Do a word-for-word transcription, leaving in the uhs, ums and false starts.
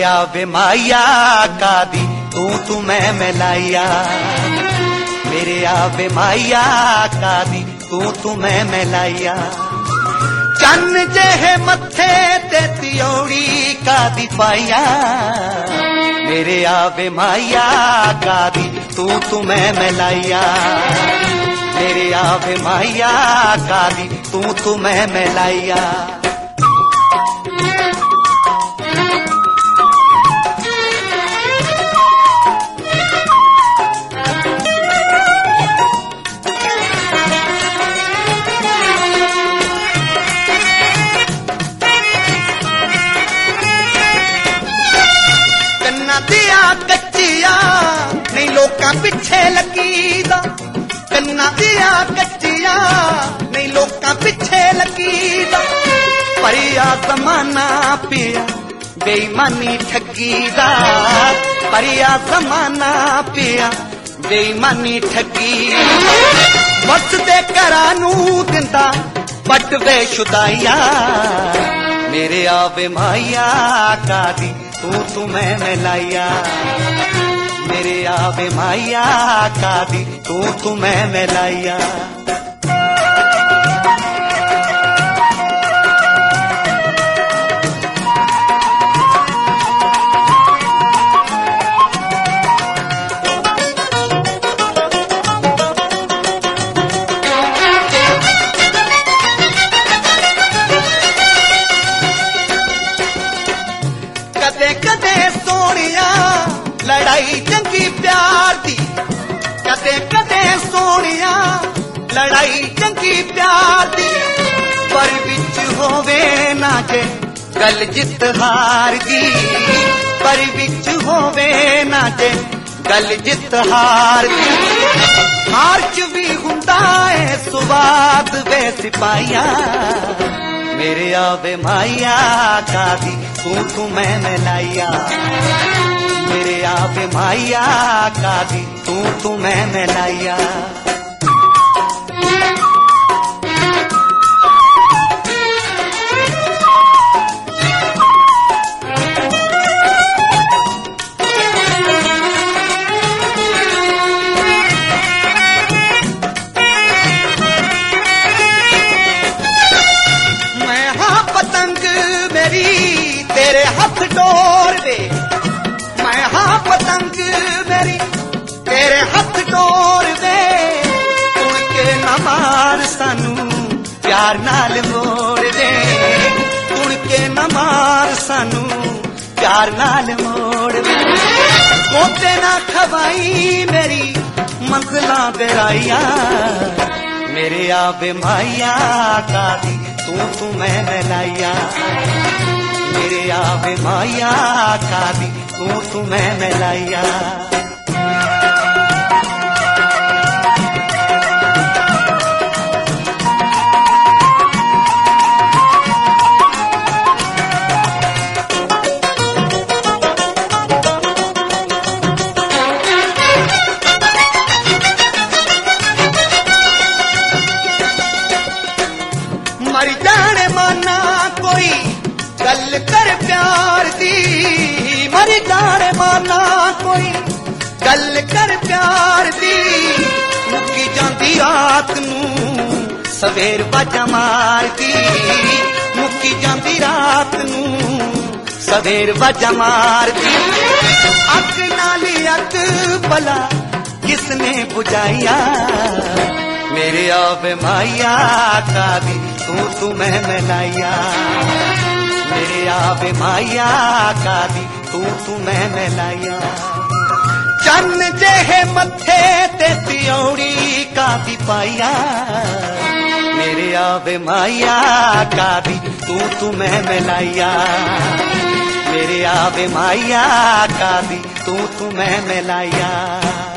मेरे आवे माया कादी तू तू मैं मिलाया, मेरे आवे माया कादी तू तू मैं मिलाया। चन्न जेहे मथे ते तियोड़ी कादी पाया, मेरे आवे माया कादी तू तू मैं मिलाया, मेरे आवे माया कादी तू तू मैं मिलाया। दिया कच्चिया नहीं लोकां पिछे लगीदा, कन्ना दिया कच्चिया नहीं लोकां पिछे लगीदा। परिया जमाना पिया बेईमानी ठगीदा, परिया जमाना पिया बेईमानी ठगी। वस दे घरां नूं दिंदा बट बेशुदाइया, मेरे आवे माया कादी तू तू मैं मिलाया, मेरे आवे माया कादी तू तू मैं मिलाया। कदे कदे सोनिया लड़ाई चंगी प्यार दी, कदे कदे सोनिया लड़ाई चंगी प्यार दी। पर विच होवे ना जे गल जित हार दी, पर विच होवे ना जे गल जित हार दी। हार च भी हुंदा है सुवाद वे सिपाहिया, मेरे आवे माया कादी तू तू मैं मिलाया, मेरे आवे माया कादी तू तू मैं मिलाया। मैं हाँ पतंग मेरी तेरे हाथ डोर दे, मैं हाँ पतंग मेरी तेरे हाथ डोर दे। उनके ना मार सानू प्यार नाल मोड़ दे, उनके ना मार सानू प्यार नाल मोड़ दे। कोते ना खवाई मेरी मंजिलां बेराइया, मेरे आवे माया कादी तू तू मैं मिलाया, मेरे आवे माया कादी तू तू मैं मिलाया। मर जाने माना कोई गल कर प्यार दी, मर जाने माना कोई गल कर प्यार दी। मुक्की जांदी रात नूं सवेर बाजा मार दी, मुक्की जांदी रात नूं सवेर बाजा मार दी। अग नाली अग भला किसने बुझाइया, मेरे आवे माया कादी तू तू मैं मिलाया, मेरे आवे माया कादी तू तू मैं मिलाया। चन्न जेहे मथे ते तियोड़ी कादी पाया, मेरे आवे माया कादी तू तू मैं मिलाया, मेरे आवे माया कादी तू तू मैं मिलाया।